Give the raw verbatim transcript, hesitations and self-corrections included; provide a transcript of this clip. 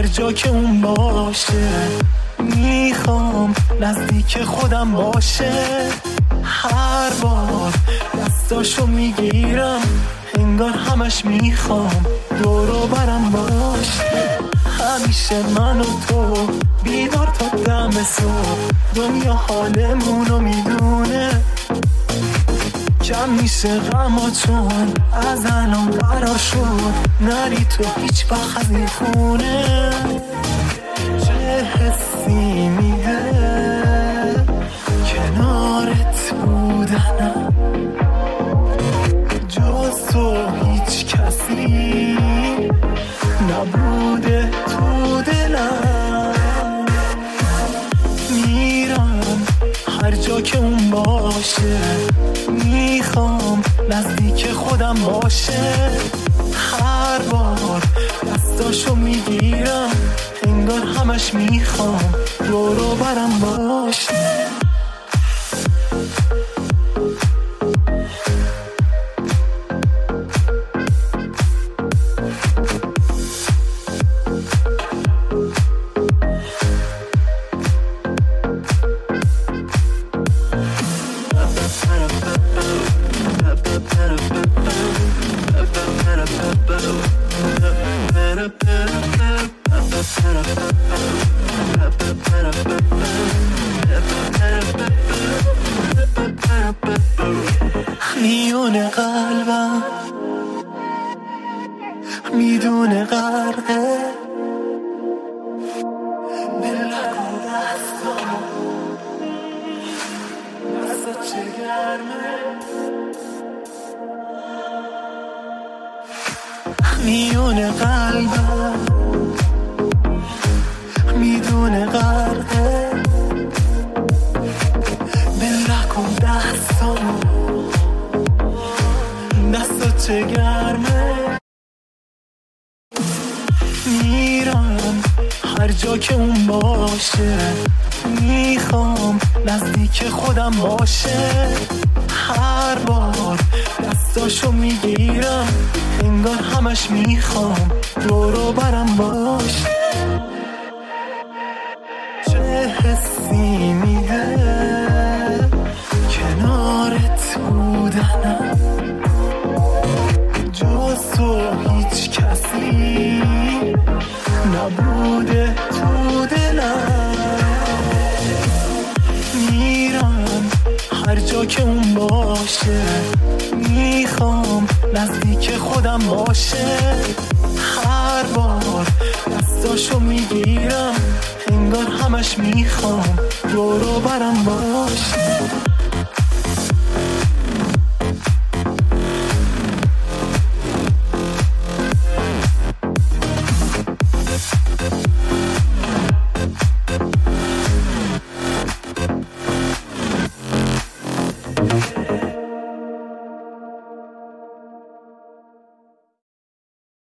هر جا که اون باشه، میخوام نزدیک خودم باشه. هر بار دستاشو میگیرم انگار همش میخوام دورو برم باشه. همیشه من و تو بیدار تا دم صبح، دنیا حالمونو میدونه. کم میشه غما چون از الان قرار شد نری تو هیچ وقت از این خونه. چه حسی میده کنارت بودنم، جز تو هیچ کسی نبوده تو دلم. میرم هر جا که اون باشه، میخوام نزدیک خودم باشه. هر بار دستاشو میگیرم انگار همش میخوام دورو برم باشه. میونه قلبم میدونه غرقه، بلک و دستم دستت چه گرمه. میونه قلبم میدونه غرقه، بلک و دستم دستت چه گرمه. میرم هر جا که اون باشه، میخوام نزدیک خودم باشه. هر بار دستاشو میگیرم انگار همش میخوام دورو برم باشه. چه حسی میده کنارت بودنم، جز تو هیچ کسی نبوده تو دلم. میرم هر جا که اون باشه، میخوام نزدیک خودم باشه. هر بار دستاشو میگیرم انگار همش میخوام دورو برم باشه.